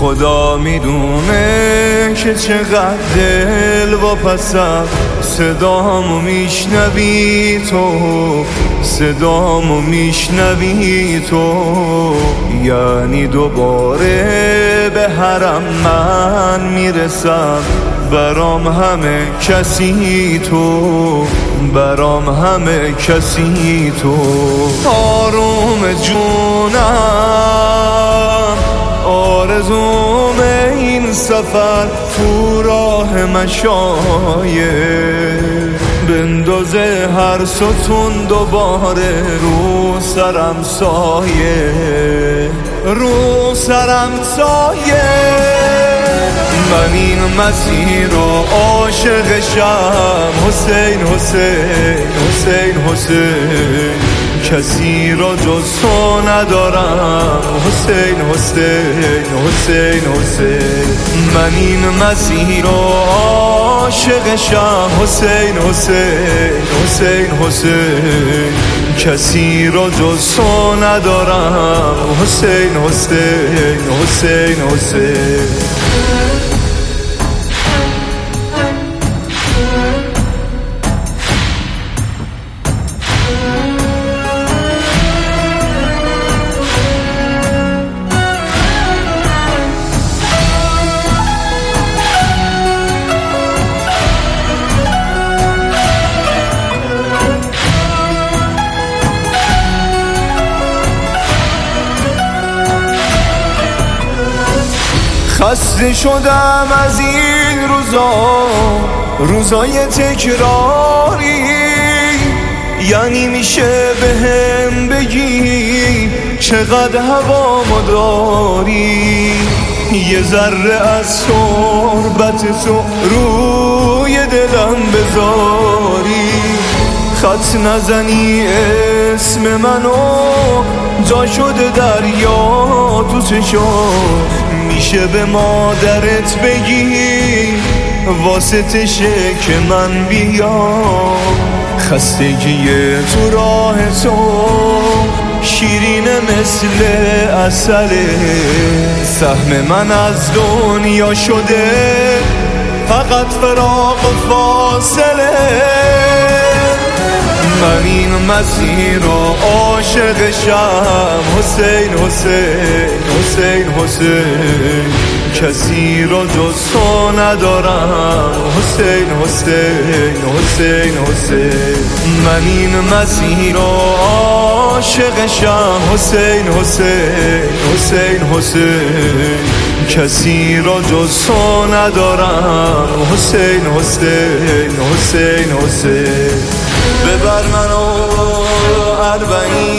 خدا میدونه که چقدر دل واپسم، صدامو میشنوی تو، صدامو میشنوی تو، یعنی دوباره به حرم من میرسم. برام همه کسی تو، برام همه کسی تو. آروم جونم، آرزوم این سفر تو راه مشایه، بندازه هر ستون دوباره رو سرم سایه، رو سرم سایه. من این مسیر رو عاشقشم، حسین حسین حسین حسین، کسی را جز تو ندارم، حسین حسین حسین حسین. من این مسیر رو عاشقشم، حسین حسین حسین حسین، کسی را جز تو ندارم، حسین حسین حسین حسین. خسته شدم از این روزای تکراری، یعنی میشه بهم بگی چقدر هوامو داری، یه ذره از تربت تو روی دلم بذاری، خط نزنی اسم منو جا شده دریا تو چشم، میشه به مادرت بگی واسطشه که من بیام. خستگی تو راه تو شیرینه مثل عسله، سهم من از دنیا شده فقط فراق و فاصله. من این مسیر رو عاشقشم، حسین حسین حسین حسین، کسی را جز تو ندارم، حسین حسین حسین حسین. من این مسیر رو عاشقشم، حسین حسین حسین حسین، کسی را جز تو ندارم، حسین حسین حسین حسین. ببر منو اربعین